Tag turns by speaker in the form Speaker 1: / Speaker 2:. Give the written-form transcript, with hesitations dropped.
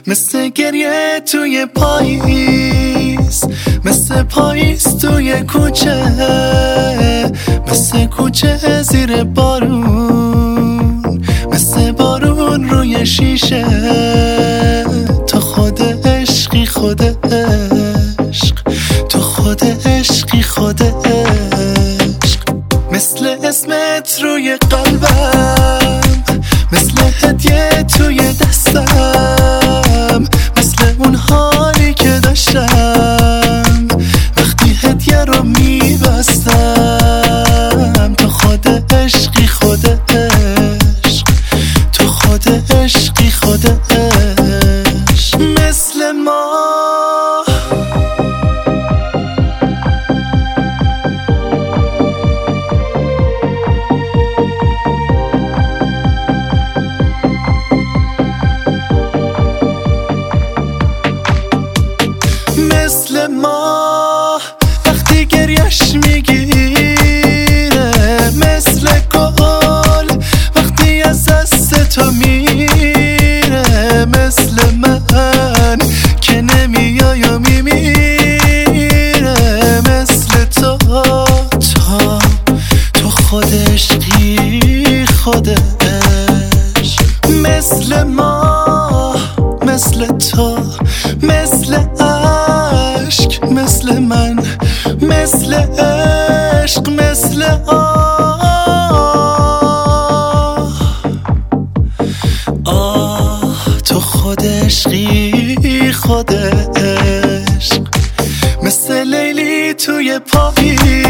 Speaker 1: مثل گریه توی پاییز، مثل پاییز توی کوچه، مثل کوچه زیر بارون، مثل بارون روی شیشه. تو خود عشقی خود عشق، تو خود عشقی خود عشق. مثل اسمت روی قلبم، مثل هدیه توی دستم، مثل اون حالی که داشتم وقتی هدیه رو میبستم. تو خود عشقی خود عشق، تو خود عشقی خود عشق. مثل ما مثل ما وقتی گریش میگیره، مثل گل وقتی از دست تو میره، مثل من که نمیای و میمیره. مثل تو تو خود عشقی خود عشق. مثل ما مثل تو، مثل عشق، مثل من، مثل عشق، مثل تو خود عشقی خود عشق. مثل لیلی توی پاییز،